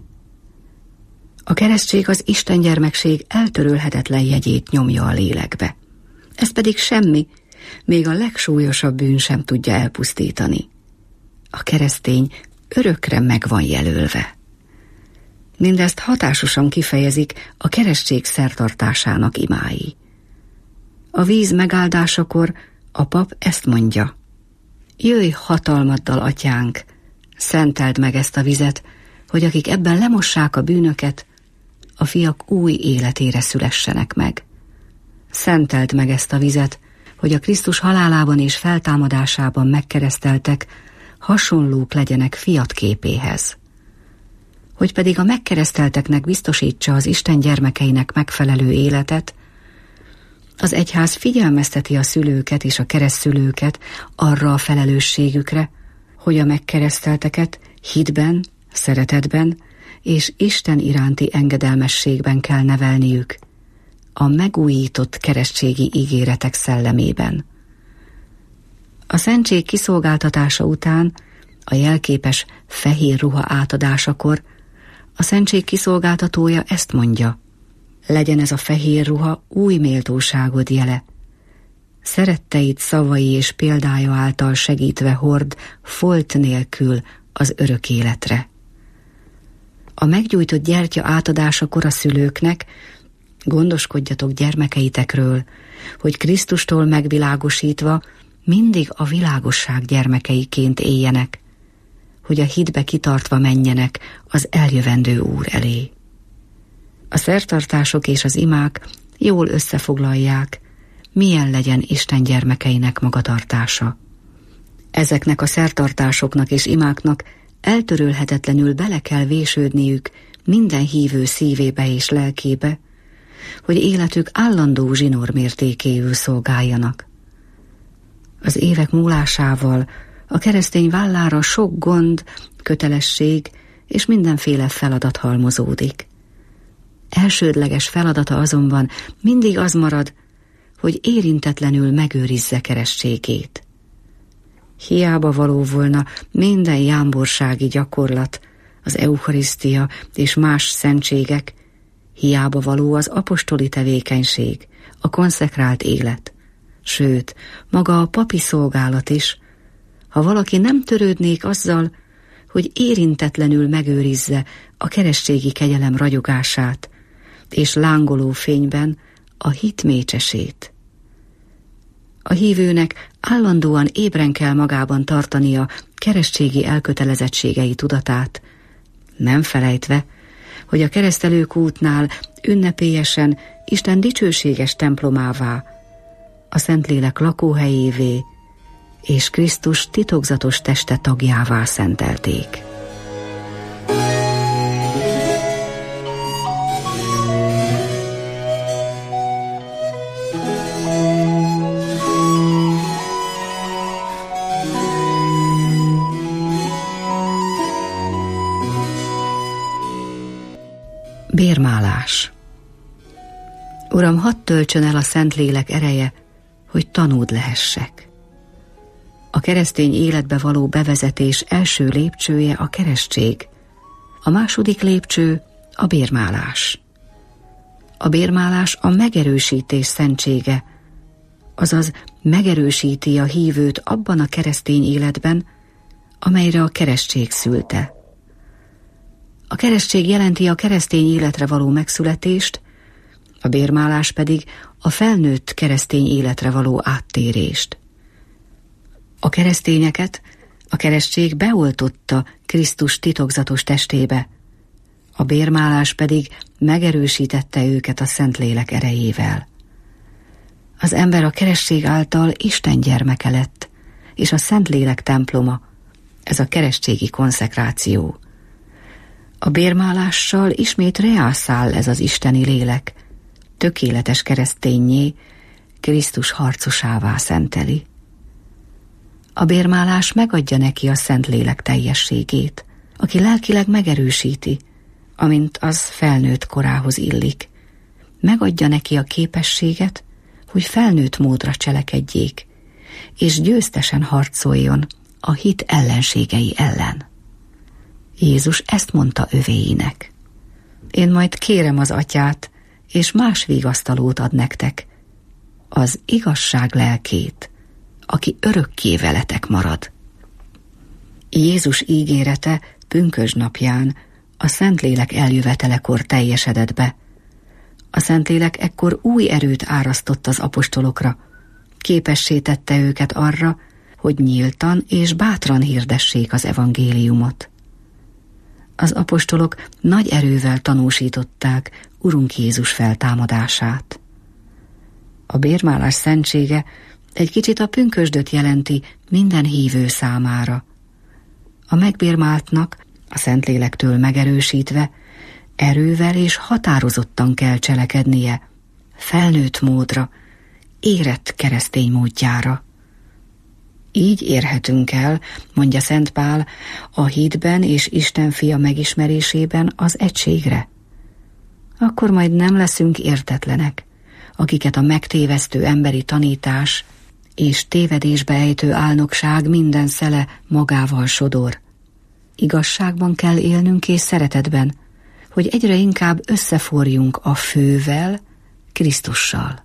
A keresztség az Isten gyermekség eltörölhetetlen jegyét nyomja a lélekbe. Ez pedig semmi, még a legsúlyosabb bűn sem tudja elpusztítani. A keresztény örökre meg van jelölve. Mindezt hatásosan kifejezik a keresztség szertartásának imái. A víz megáldásakor a pap ezt mondja: jöjj hatalmaddal, atyánk, szenteld meg ezt a vizet, hogy akik ebben lemossák a bűnöket, a fiak új életére szülessenek meg. Szenteld meg ezt a vizet, hogy a Krisztus halálában és feltámadásában megkereszteltek hasonlók legyenek fiat képéhez. hogy pedig a megkeresztelteknek biztosítsa az Isten gyermekeinek megfelelő életet, az egyház figyelmezteti a szülőket és a keresztszülőket arra a felelősségükre, hogy a megkeresztelteket hitben, szeretetben és Isten iránti engedelmességben kell nevelniük, a megújított keresztségi ígéretek szellemében. A szentség kiszolgáltatása után, a jelképes fehér ruha átadásakor a szentség kiszolgáltatója ezt mondja: legyen ez a fehér ruha új méltóságod jele. Szeretteid szavai és példája által segítve hord folt nélkül az örök életre. A meggyújtott gyertya átadásakor a szülőknek: gondoskodjatok gyermekeitekről, hogy Krisztustól megvilágosítva mindig a világosság gyermekeiként éljenek, hogy a hitbe kitartva menjenek az eljövendő Úr elé. A szertartások és az imák jól összefoglalják, milyen legyen Isten gyermekeinek magatartása. Ezeknek a szertartásoknak és imáknak eltörölhetetlenül bele kell vésődniük minden hívő szívébe és lelkébe, hogy életük állandó zsinór mértékéül szolgáljanak. Az évek múlásával a keresztény vállára sok gond, kötelesség és mindenféle feladat halmozódik. Elsődleges feladata azonban mindig az marad, hogy érintetlenül megőrizze keresztségét. Hiába való volna minden jámborsági gyakorlat, az eucharisztia és más szentségek, hiába való az apostoli tevékenység, a konszekrált élet, sőt, maga a papi szolgálat is, ha valaki nem törődnék azzal, hogy érintetlenül megőrizze a keresztségi kegyelem ragyogását, és lángoló fényben a hit mécsesét. A hívőnek állandóan ébren kell magában tartania keresztségi elkötelezettségei tudatát, nem felejtve, hogy a keresztelők útnál ünnepélyesen Isten dicsőséges templomává, a Szentlélek lakóhelyévé és Krisztus titokzatos teste tagjává szentelték. Bérmálás. Uram, hadd töltsön el a Szentlélek ereje, hogy tanúd lehessek. A keresztény életbe való bevezetés első lépcsője a keresztség, a második lépcső a bérmálás. A bérmálás a megerősítés szentsége, azaz megerősíti a hívőt abban a keresztény életben, amelyre a keresztség szülte. A keresztség jelenti a keresztény életre való megszületést, a bérmálás pedig a felnőtt keresztény életre való áttérést. A keresztényeket a keresztség beoltotta Krisztus titokzatos testébe, a bérmálás pedig megerősítette őket a Szentlélek erejével. Az ember a keresztség által Isten gyermeke lett, és a Szentlélek temploma, ez a keresztségi konszekráció. A bérmálással ismét reászáll ez az isteni lélek, tökéletes kereszténnyé, Krisztus harcosává szenteli. A bérmálás megadja neki a Szentlélek teljességét, aki lelkileg megerősíti, amint az felnőtt korához illik. Megadja neki a képességet, hogy felnőtt módra cselekedjék, és győztesen harcoljon a hit ellenségei ellen. Jézus ezt mondta övéinek: én majd kérem az Atyát, és más vigasztalót ad nektek, az igazság lelkét, aki örökké veletek marad. Jézus ígérete pünkösdnapján, a Szentlélek eljövetelekor teljesedett be. A Szentlélek ekkor új erőt árasztott az apostolokra, képessé tette őket arra, hogy nyíltan és bátran hirdessék az evangéliumot. Az apostolok nagy erővel tanúsították Urunk Jézus feltámadását. A bérmálás szentsége egy kicsit a pünkösdöt jelenti minden hívő számára. A megbérmáltnak A Szentlélektől megerősítve, erővel és határozottan kell cselekednie, felnőtt módra, érett keresztény módjára. Így érhetünk el, mondja Szent Pál, a hitben és Isten fia megismerésében az egységre. Akkor majd nem leszünk értetlenek, akiket a megtévesztő emberi tanítás és tévedésbe ejtő álnokság minden szele magával sodor. Igazságban kell élnünk és szeretetben, hogy egyre inkább összeforjunk a fővel, Krisztussal.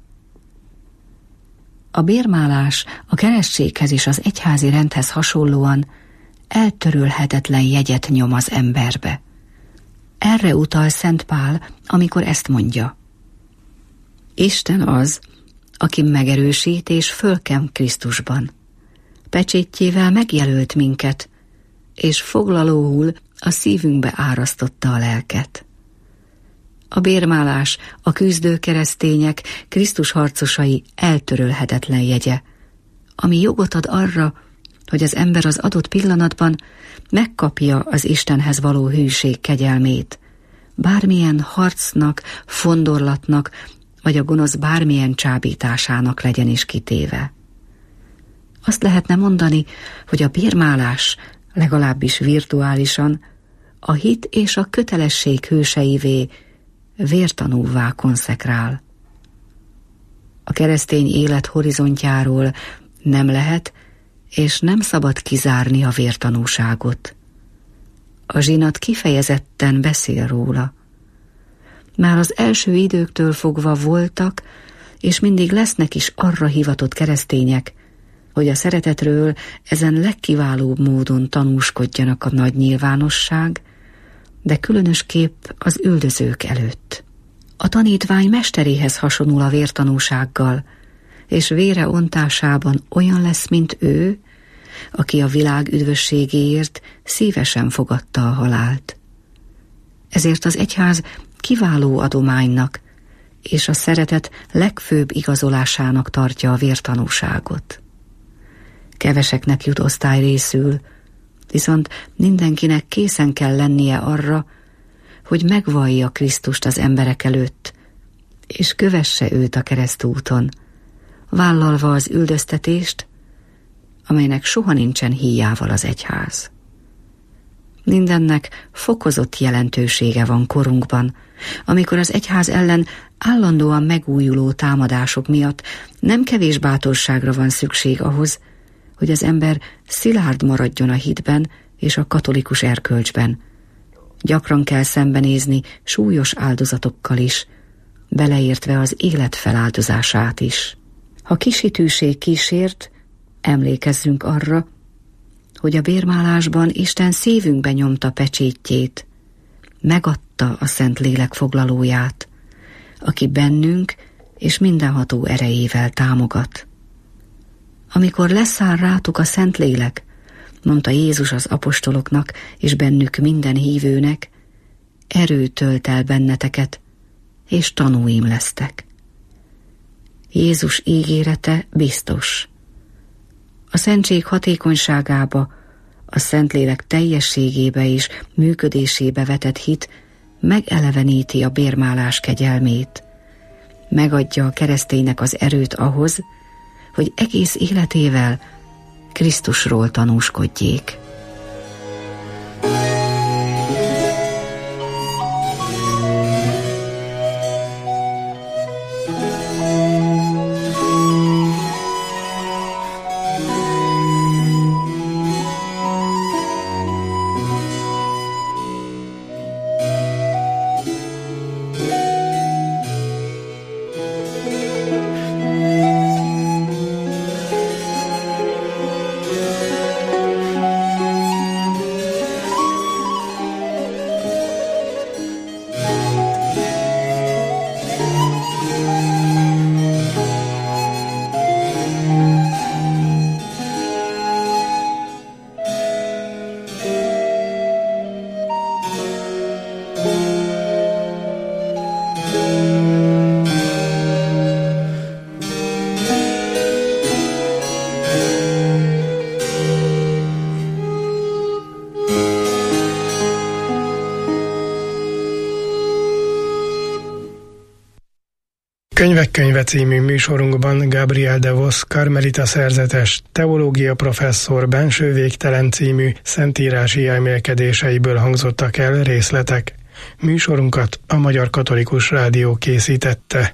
A bérmálás a keresztséghez és az egyházi rendhez hasonlóan eltörölhetetlen jegyet nyom az emberbe. Erre utal Szent Pál, amikor ezt mondja. Isten az, aki megerősít és fölkem Krisztusban. Pecsétjével megjelölt minket, és foglalóul a szívünkbe árasztotta a lelket. A bérmálás, a küzdő keresztények, Krisztus harcosai eltörölhetetlen jegye, ami jogot ad arra, hogy az ember az adott pillanatban megkapja az Istenhez való hűség kegyelmét, bármilyen harcnak, fondorlatnak, vagy a gonosz bármilyen csábításának legyen is kitéve. Azt lehetne mondani, hogy a bérmálás, legalábbis virtuálisan, a hit és a kötelesség hőseivé, vértanúvá konszekrál. A keresztény élet horizontjáról nem lehet és nem szabad kizárni a vértanúságot. A zsinat kifejezetten beszél róla. Már az első időktől fogva voltak, és mindig lesznek is arra hivatott keresztények, hogy a szeretetről ezen legkiválóbb módon tanúskodjanak a nagy nyilvánosság, de különösképp az üldözők előtt. A tanítvány mesteréhez hasonul a vértanúsággal, és vére ontásában olyan lesz, mint ő, aki a világ üdvösségéért szívesen fogadta a halált. Ezért az egyház kiváló adománynak és a szeretet legfőbb igazolásának tartja a vértanúságot. Keveseknek jut osztály részül, viszont mindenkinek készen kell lennie arra, hogy megvallja Krisztust az emberek előtt, és kövesse őt a keresztúton, vállalva az üldöztetést, amelynek soha nincsen híjával az egyház. Mindennek fokozott jelentősége van korunkban, amikor az egyház ellen állandóan megújuló támadások miatt nem kevés bátorságra van szükség ahhoz, hogy az ember szilárd maradjon a hitben és a katolikus erkölcsben. Gyakran kell szembenézni súlyos áldozatokkal is, beleértve az élet feláldozását is. Ha kisítőség kísért, emlékezzünk arra, hogy a bérmálásban Isten szívünkbe nyomta pecsétjét, megadta a Szentlélek foglalóját, aki bennünk és mindenható erejével támogat. Amikor leszáll rátuk a Szentlélek, mondta Jézus az apostoloknak és bennük minden hívőnek, erő tölt el benneteket, és tanúim lesztek. Jézus ígérete biztos. A szentség hatékonyságába, a Szentlélek teljességébe és működésébe vetett hit megeleveníti a bérmálás kegyelmét, megadja a kereszténynek az erőt ahhoz, hogy egész életével Krisztusról tanúskodjék. Könyvek könyve című műsorunkban Gabriel de Vos karmelita szerzetes, teológia professzor Benső végtelen című szentírási elmélkedéseiből hangzottak el részletek. Műsorunkat a Magyar Katolikus Rádió készítette.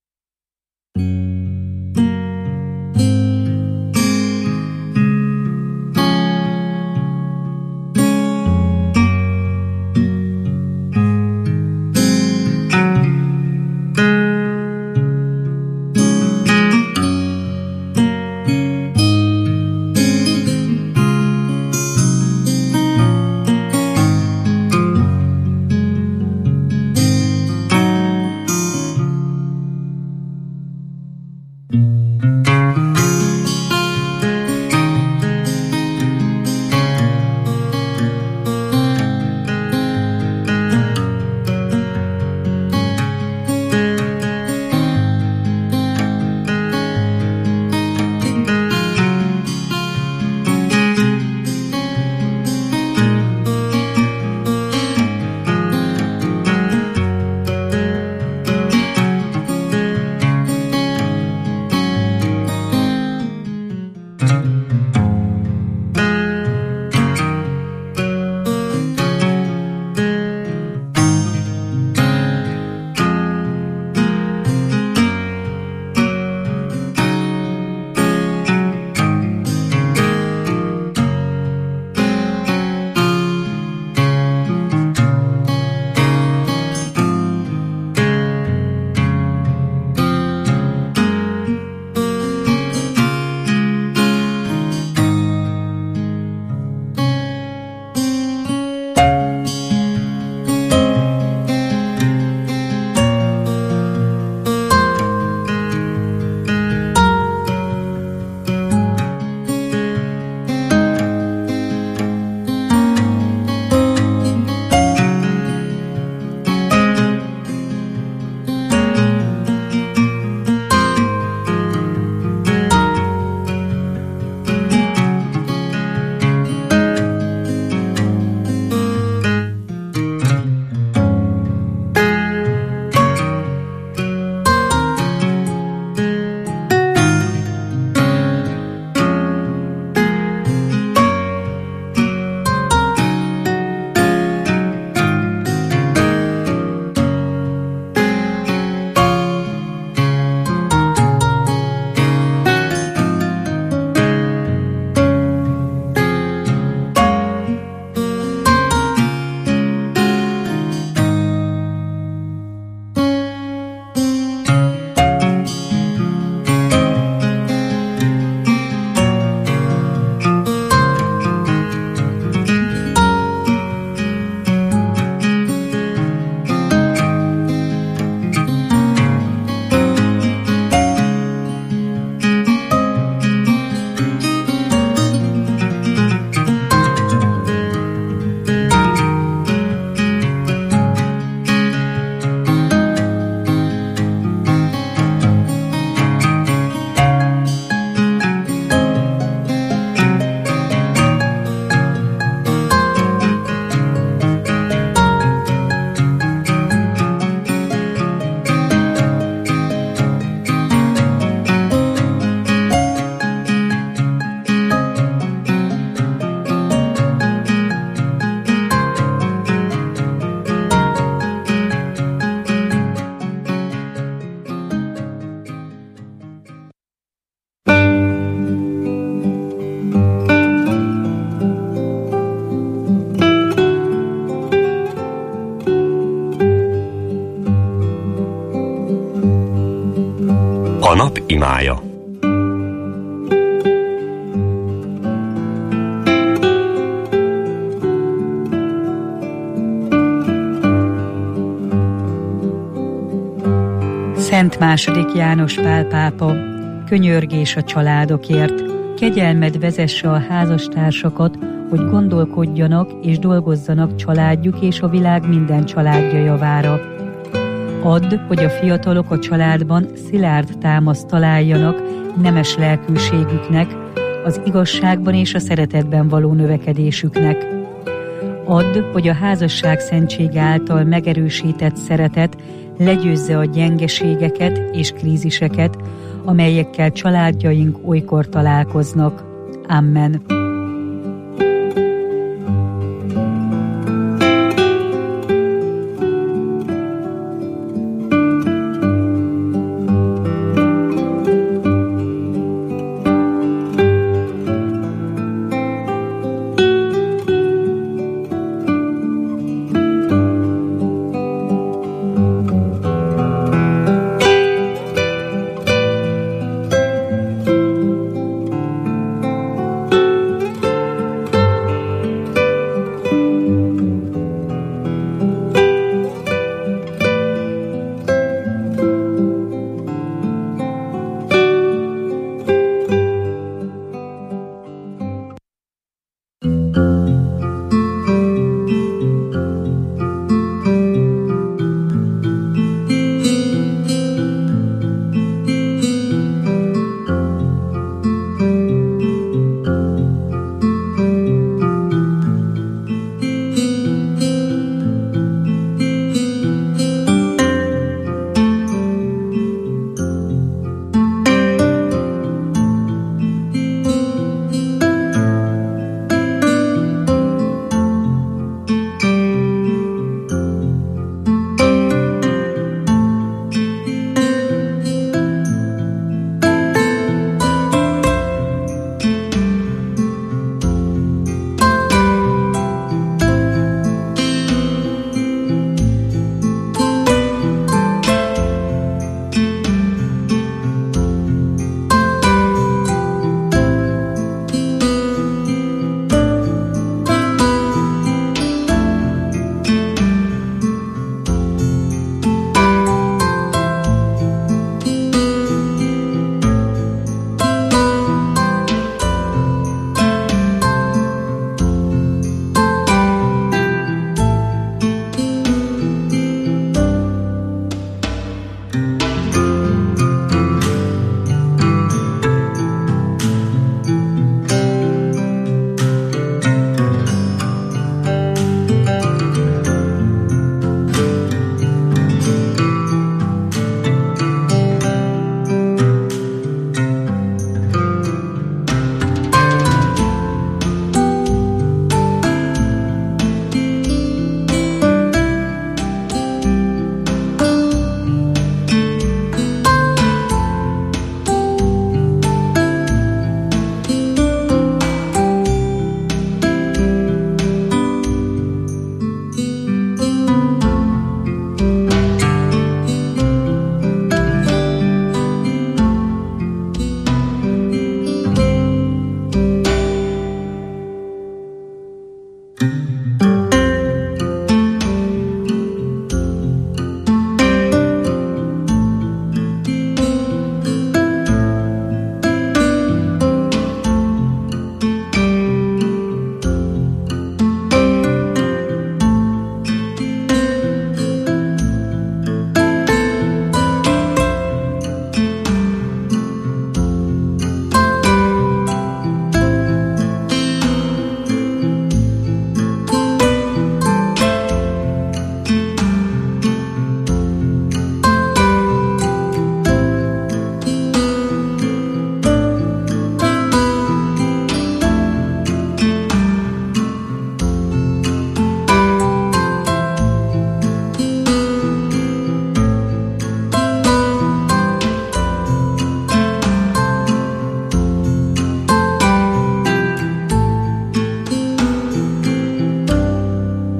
A nap imája. Szent II. János Pál pápa, könyörgés a családokért, kegyelmed vezesse a házastársakat, hogy gondolkodjanak és dolgozzanak családjuk és a világ minden családja javára. Add, hogy a fiatalok a családban szilárd támaszt találjanak nemes lelkűségüknek, az igazságban és a szeretetben való növekedésüknek. Add, hogy a házasság szentsége által megerősített szeretet legyőzze a gyengeségeket és kríziseket, amelyekkel családjaink olykor találkoznak. Amen.